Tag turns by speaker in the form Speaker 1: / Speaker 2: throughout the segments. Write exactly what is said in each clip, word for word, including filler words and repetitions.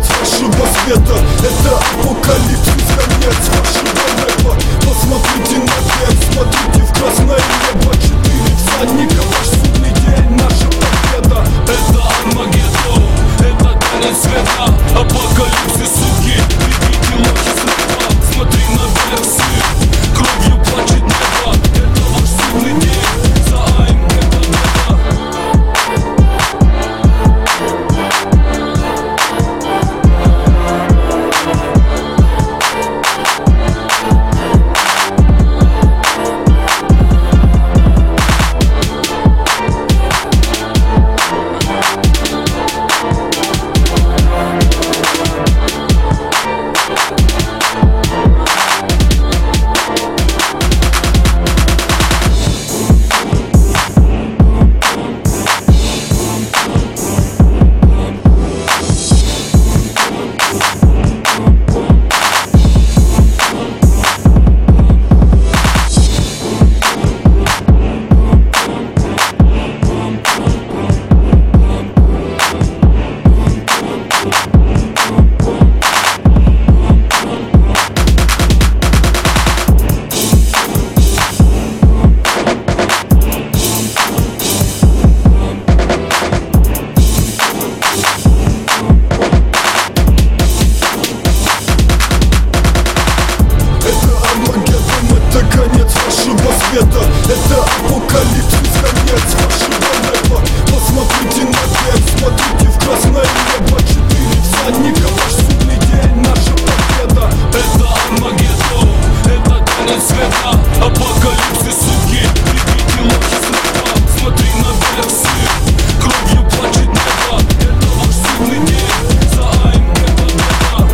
Speaker 1: конец вашего света. Это апокалипсис, конец вашего рэпа. Посмотрите наверх, смотрите в красное небо. Четыре всадника, ваш судный день, наша победа.
Speaker 2: Это Армагеддон, это конец света. Апокалипсис, суки, прибейте лохи с рэпа. Смотри наверх, сын, кровью плачет небо. Это ваш судный день, за АМГ победа.
Speaker 1: Это апокалипсис, конец вашего рэпа. Посмотрите наверх, смотрите в красное небо. Четыре всадника, ваш судный день, наша победа.
Speaker 2: Это Армагеддон, это конец света. Апокалипсис, суки, прибейте лохи с рэпа. Смотри наверх, сын, кровью плачет небо. Это ваш судный день, за АМГ победа.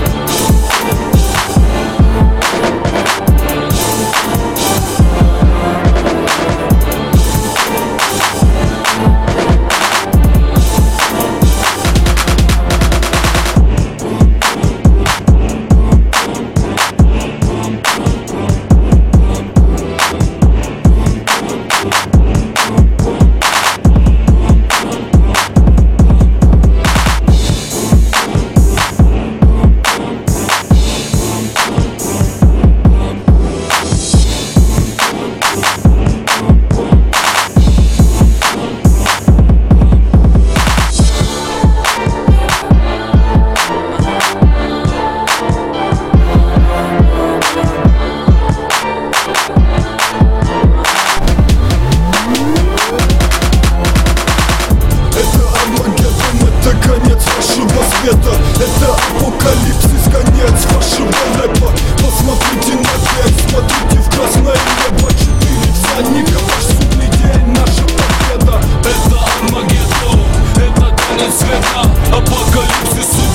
Speaker 1: Это апокалипсис, конец вашего рэпа. Посмотрите наверх, смотрите в красное небо. Четыре всадника, ваш судный день, наша победа.
Speaker 2: Это Армагеддон, это конец света. Апокалипсис.